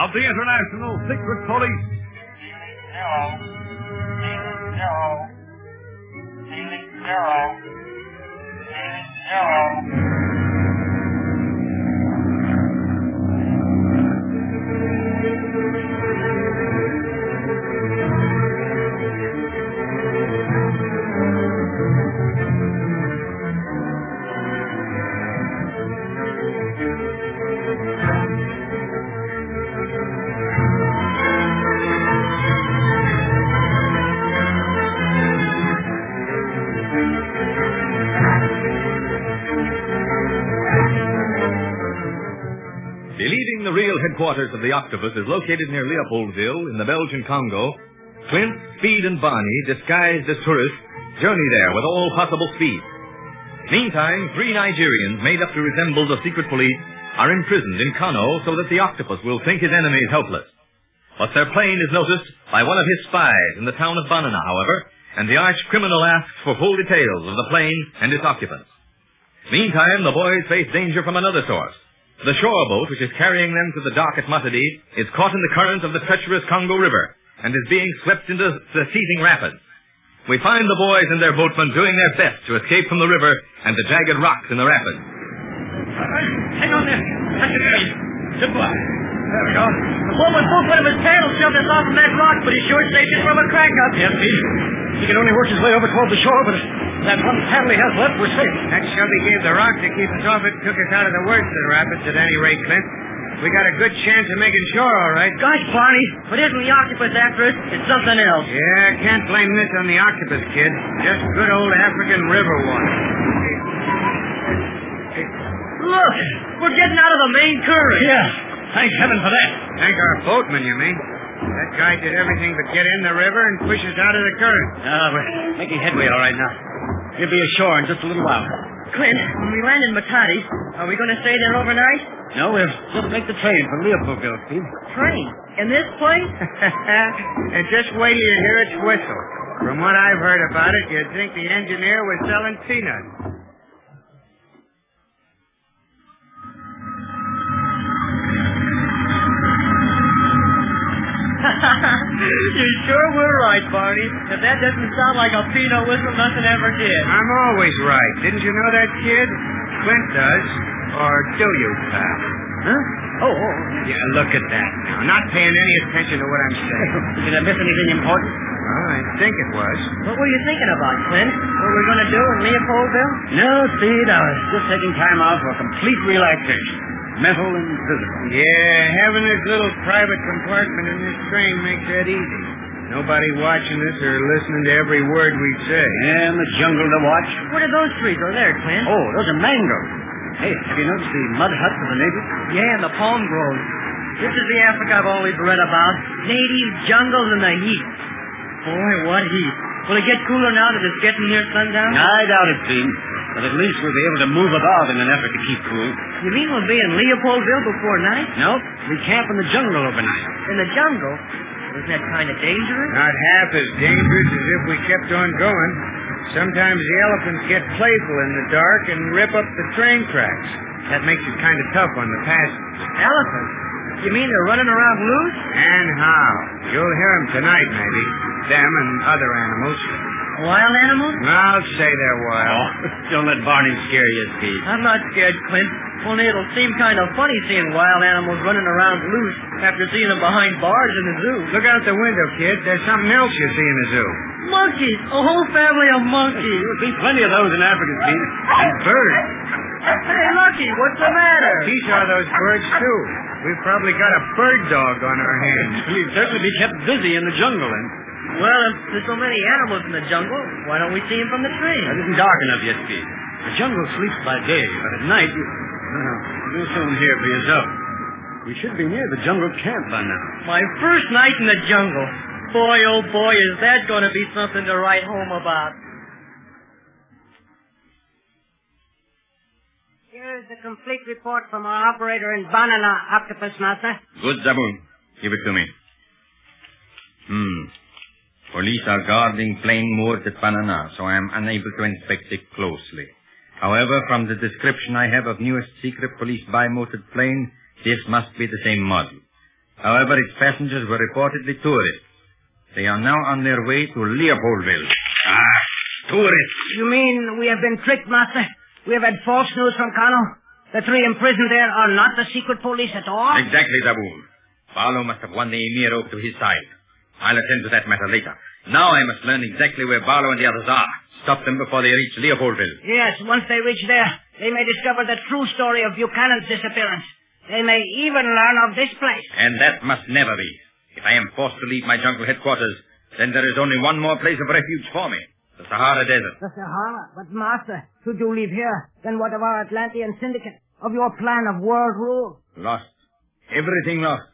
of the International Secret Police. Believing the real headquarters of the Octopus is located near Leopoldville in the Belgian Congo, Clint, Speed, and Barney, disguised as tourists, journey there with all possible speed. Meantime, 3 Nigerians, made up to resemble the secret police, are imprisoned in Kano so that the Octopus will think his enemies helpless. But their plane is noticed by one of his spies in the town of Banana, however, and the arch-criminal asks for full details of the plane and its occupants. Meantime, the boys face danger from another source. The shore boat, which is carrying them to the dock at Matadi, is caught in the current of the treacherous Congo River and is being swept into the seething rapids. We find the boys and their boatmen doing their best to escape from the river and the jagged rocks in the rapids. Hang on there. That's it, please. Good boy. There we go. The boatman pulled one of his paddles, shoved us off from that rock, but he sure saved us from a crank-up. Yes, Pete. He can only work his way over toward the shore, but that one paddle he has left, we're safe. That shove he gave the rock to keep us off it took us out of the worst of the rapids at any rate, Clint. We got a good chance of making shore, all right. Gosh, Barney, but isn't the octopus after us? It's something else. Yeah, can't blame this on the octopus, kid. Just good old African river water. Look, we're getting out of the main current. Yeah, thank heaven for that. Thank our boatman, you mean? That guy did everything but get in the river and push us out of the current. We're making headway all right now. We'll be ashore in just a little while. Clint, when we land in Matadi, are we going to stay there overnight? No, we'll just make the train for Leopoldville, Steve. Train? In this place? And just wait till you hear its whistle. From what I've heard about it, you'd think the engineer was selling peanuts. You sure were right, Barney. If that doesn't sound like a peanut whistle, nothing ever did. I'm always right. Didn't you know that, kid? Clint does. Or do you, pal? Huh? Oh. Yeah, look at that now. Not paying any attention to what I'm saying. Did I miss anything important? Well, I think it was. What were you thinking about, Clint? What were we going to do in Leopoldville? No, Steve. I was just taking time off for complete relaxation. Mental and physical. Yeah, having this little private compartment in this train makes that easy. Nobody watching us or listening to every word we say. And the jungle to watch. What are those trees over there, Clint? Oh, those are mangoes. Hey, have you noticed the mud huts of the natives? Yeah, and the palm groves. This is the Africa I've always read about. Native jungles and the heat. Boy, what heat. Will it get cooler now that it's getting near sundown? I doubt it, Steve. But at least we'll be able to move about in an effort to keep cool. You mean we'll be in Leopoldville before night? No, we camp in the jungle overnight. In the jungle? Isn't that kind of dangerous? Not half as dangerous as if we kept on going. Sometimes the elephants get playful in the dark and rip up the train tracks. That makes it kind of tough on the passengers. Elephants? You mean they're running around loose? And how? You'll hear them tonight, maybe. Them and other animals. Wild animals? I'll say they're wild. Oh, don't let Barney scare you, Steve. I'm not scared, Clint. Only it'll seem kind of funny seeing wild animals running around loose after seeing them behind bars in the zoo. Look out the window, kid. There's something else you see in the zoo. Monkeys! A whole family of monkeys! You'll see plenty of those in Africa, Steve. And birds. Hey, Lucky, what's the matter? He saw those birds, too. We've probably got a bird dog on our hands. We'd certainly be kept busy in the jungle, then. Well, if there's so many animals in the jungle, why don't we see them from the train? It isn't dark enough yet, Steve. The jungle sleeps by day, but at night, you'll soon hear for yourself. We should be near the jungle camp by now. My first night in the jungle. Boy, oh boy, is that going to be something to write home about. Here's the complete report from our operator in Banana, Octopus Master. Good, Zaboon. Give it to me. Police are guarding plane moored at Banana, so I am unable to inspect it closely. However, from the description I have of newest secret police bimotored plane, this must be the same model. However, its passengers were reportedly tourists. They are now on their way to Leopoldville. Tourists. You mean we have been tricked, Master? We have had false news from Kano? The 3 imprisoned there are not the secret police at all? Exactly, Zaboon. Barlow must have won the Emir over to his side. I'll attend to that matter later. Now I must learn exactly where Barlow and the others are. Stop them before they reach Leopoldville. Yes, once they reach there, they may discover the true story of Buchanan's disappearance. They may even learn of this place. And that must never be. If I am forced to leave my jungle headquarters, then there is only one more place of refuge for me. The Sahara Desert. The Sahara? But, Master, should you leave here, then what of our Atlantean syndicate? Of your plan of world rule? Lost. Everything lost.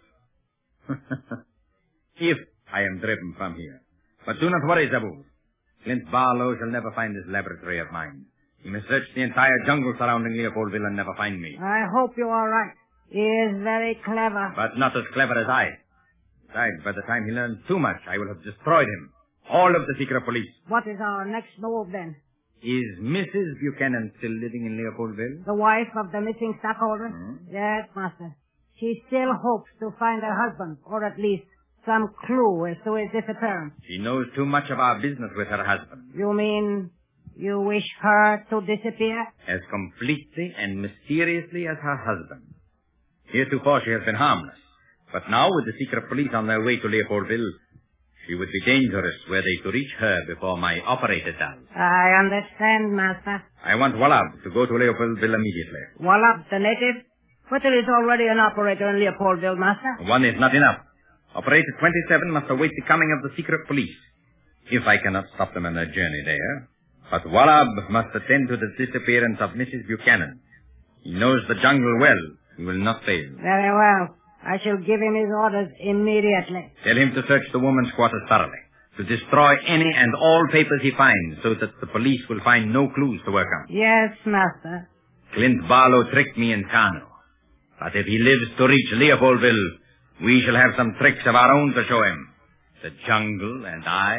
If I am driven from here. But do not worry, Zabu. Clint Barlow shall never find this laboratory of mine. He must search the entire jungle surrounding Leopoldville and never find me. I hope you are right. He is very clever. But not as clever as I. Besides, by the time he learns too much, I will have destroyed him. All of the secret police. What is our next move, then? Is Mrs. Buchanan still living in Leopoldville? The wife of the missing stockholder? Yes, Master. She still hopes to find her husband, or at least some clue as to his disappearance. She knows too much of our business with her husband. You mean you wish her to disappear? As completely and mysteriously as her husband. Heretofore she has been harmless. But now, with the secret police on their way to Leopoldville, she would be dangerous were they to reach her before my operator does. I understand, Master. I want Wallab to go to Leopoldville immediately. Wallab, the native? But there is already an operator in Leopoldville, Master. One is not enough. Operator 27 must await the coming of the secret police, if I cannot stop them on their journey there. But Wallab must attend to the disappearance of Mrs. Buchanan. He knows the jungle well. He will not fail. Very well. I shall give him his orders immediately. Tell him to search the woman's quarters thoroughly, to destroy any and all papers he finds, so that the police will find no clues to work on. Yes, Master. Clint Barlow tricked me in Kano. But if he lives to reach Leopoldville, we shall have some tricks of our own to show him. The jungle and I.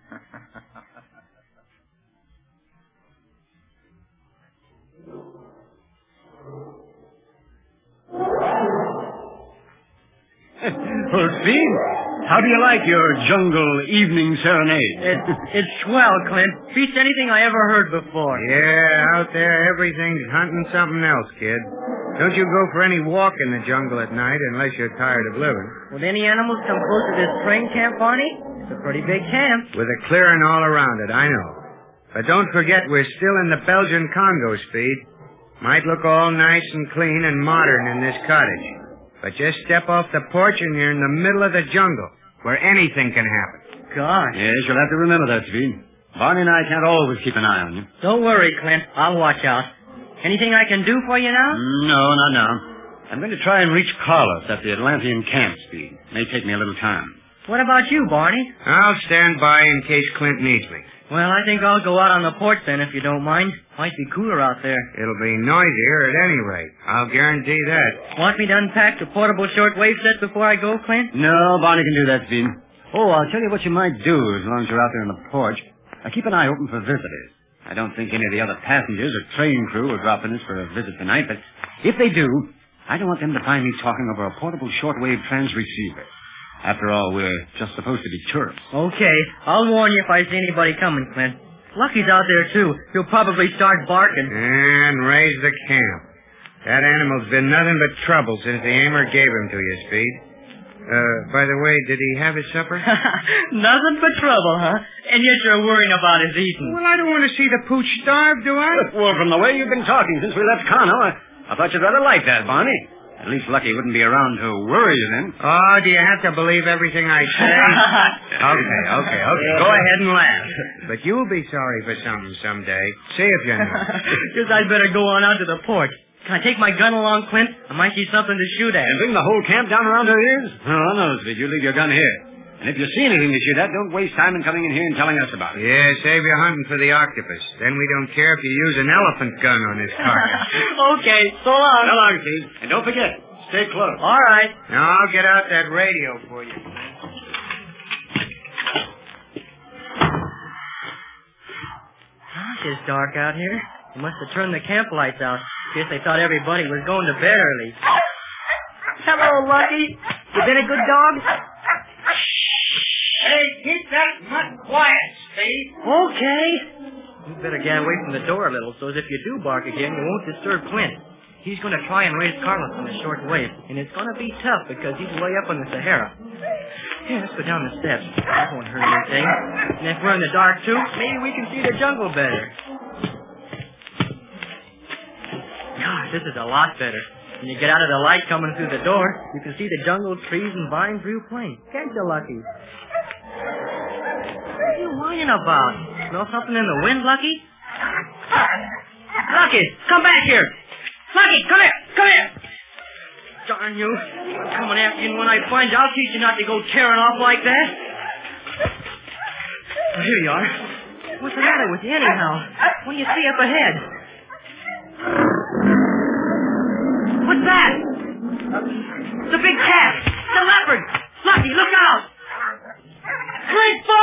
Well, Steve, how do you like your jungle evening serenade? It's swell, Clint. Beats anything I ever heard before. Yeah, out there everything's hunting something else, kid. Don't you go for any walk in the jungle at night unless you're tired of living. Would any animals come close to this train camp, Barney? It's a pretty big camp. With a clearing all around it, I know. But don't forget we're still in the Belgian Congo, Speed. Might look all nice and clean and modern in this cottage. But just step off the porch and you're in the middle of the jungle, where anything can happen. Gosh. Yes, you'll have to remember that, Speed. Barney and I can't always keep an eye on you. Don't worry, Clint. I'll watch out. Anything I can do for you now? No, not now. I'm going to try and reach Carlos at the Atlantean camp, Speed. May take me a little time. What about you, Barney? I'll stand by in case Clint needs me. Well, I think I'll go out on the porch then, if you don't mind. Might be cooler out there. It'll be noisier at any rate. I'll guarantee that. Want me to unpack the portable shortwave set before I go, Clint? No, Barney can do that, Speed. Oh, I'll tell you what you might do as long as you're out there on the porch. Keep an eye open for visitors. I don't think any of the other passengers or train crew will drop in us for a visit tonight, but if they do, I don't want them to find me talking over a portable shortwave transreceiver. After all, we're just supposed to be tourists. Okay. I'll warn you if I see anybody coming, Clint. Lucky's out there, too. He'll probably start barking. And raise the camp. That animal's been nothing but trouble since the Aimer gave him to you, Speed. By the way, did he have his supper? Nothing but trouble, huh? And yet you're worrying about his eating. Well, I don't want to see the pooch starve, do I? Well, from the way you've been talking since we left Kano, I thought you'd rather like that, Barney. At least Lucky wouldn't be around to worry you then. Oh, do you have to believe everything I say? Okay. Go ahead and laugh. But you'll be sorry for something someday. See if you know. Guess I'd better go on out to the porch. Can I take my gun along, Clint? I might see something to shoot at. And bring the whole camp down around her ears? Oh, no, Speed. You leave your gun here. And if you see anything to shoot at, don't waste time in coming in here and telling us about it. Yeah, save your hunting for the octopus. Then we don't care if you use an elephant gun on his carcass. Okay, so long. So long, Steve. And don't forget, stay close. All right. Now, I'll get out that radio for you. It's dark out here. They must have turned the camp lights out. Guess they thought everybody was going to bed early. Hello, Lucky. You been a good dog? Hey, keep that mutt quiet, Speed. Okay. You better get away from the door a little, so as if you do bark again, you won't disturb Clint. He's going to try and raise Carlos on a short wave, and it's going to be tough because he's way up on the Sahara. Here, let's go down the steps. That won't hurt anything. And if we're in the dark, too, maybe we can see the jungle better. Gosh, this is a lot better. When you get out of the light coming through the door, you can see the jungle, trees, and vines real plain. Can't you, Lucky? What are you whining about? Smell something in the wind, Lucky? Lucky, come back here! Lucky, come here! Come here! Darn you. I'm coming after you, and when I find you, I'll teach you not to go tearing off like that. Well, here you are. What's the matter with you, anyhow? What do you see up ahead? What's that? It's a big cat. It's a leopard. Lucky, look out! Clint, boy!